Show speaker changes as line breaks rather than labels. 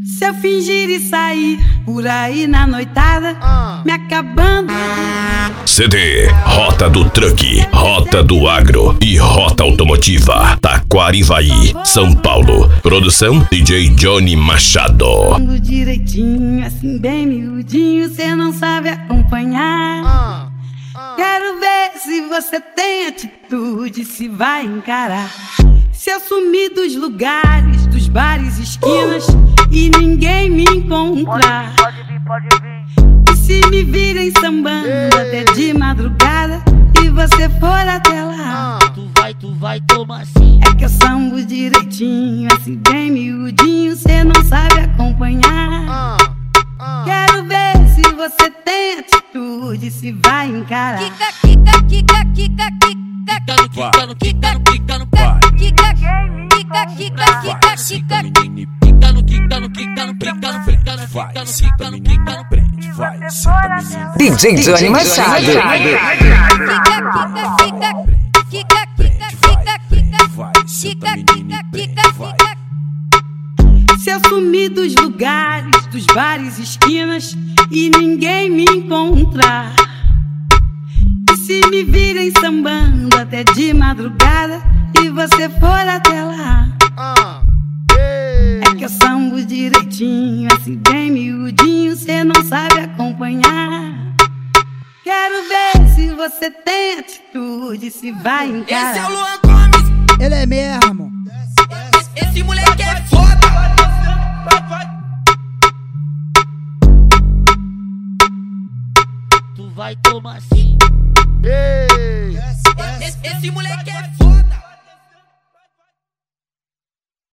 Se eu fingir e sair por aí na noitada, me acabando.
CD, Rota do Truck, Rota do Agro e Rota Automotiva, Taquarivaí, São Paulo. Produção DJ Johnny Machado.
Direitinho, assim bem miudinho, cê não sabe acompanhar. Quero ver se você tem atitude, se vai encarar. Se eu sumir dos lugares, dos bares, esquinas e ninguém me encontrar,
Pode vir.
e se me virem sambando até de madrugada e você for até lá,
Tu vai tomar sim.
é que eu sambo direitinho, assim bem miudinho, cê não sabe acompanhar. Quero ver se você tem atitude, se vai encarar.
DJ Johnny Machado.
Se eu sumir dos lugares, dos bares, esquinas e ninguém me encontrar, e se me virem sambando até de madrugada e você for até lá, é que eu sambo direitinho, assim bem miudinho, cê não sabe acompanhar. Quero ver se você tem atitude, se vai encarar.
Esse é o Luan Gomes,
Ele é mesmo.
esse moleque é foda. Tu vai tomar sim. Esse moleque é